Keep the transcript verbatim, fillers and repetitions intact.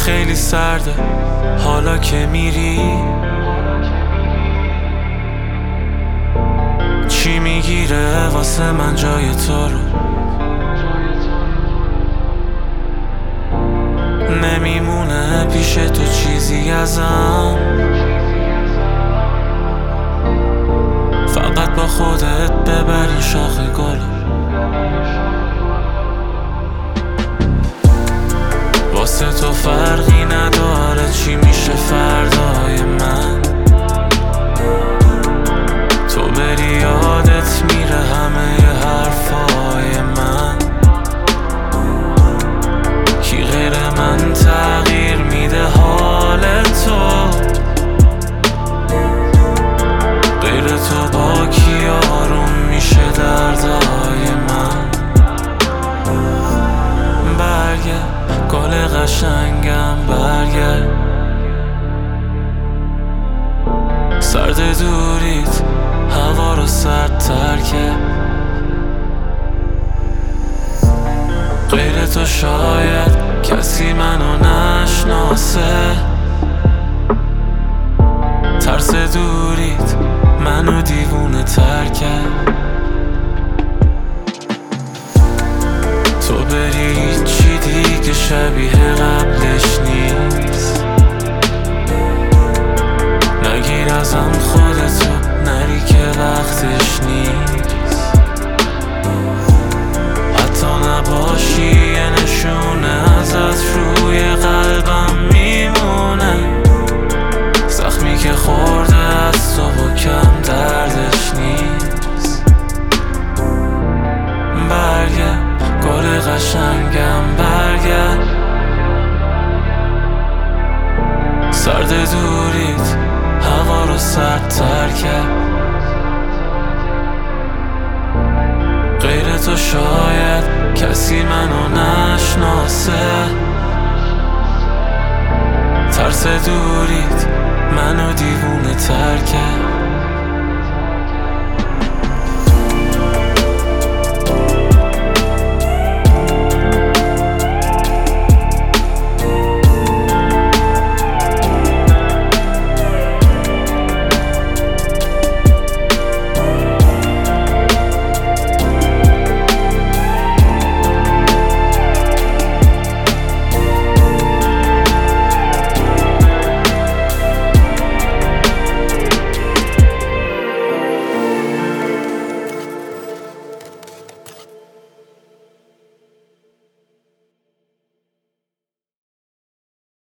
خیلی سرده حالا که میری، چی میگیره واسه من جای تو رو؟ نمیمونه پیش تو چیزی ازم، فقط با خودت ببری شاخ گل. واسه تو فرقی نداره چی میشه فردای من، تو بری یادت میره همه ی حرفای من. کی غیر من تغییر میده حال تو؟ غیر تو با کی آروم میشه دردای من؟ برگرد گل قشنگم، برگرد سرد دوریت هوا رو سردتر کرد. غیر تو شاید کسی منو نشناسه، ترس دوریت منو دیوونه تر کرد. تو بری چی دیگه شبیه قبلش نیست، نگیر ازم خودتو نری که وقتش نیست. حتی نباشی یه نشونه ازت روی قلبم میمونه، زخمی که خورده از تو و کم دردش نیست. برگرد گل قشنگم، برگرد سرد دوریت هوا رو سردتر کرد. غیر تو شاید کسی منو نشناسه، ترس دوریت منو دیوونه تر کرد.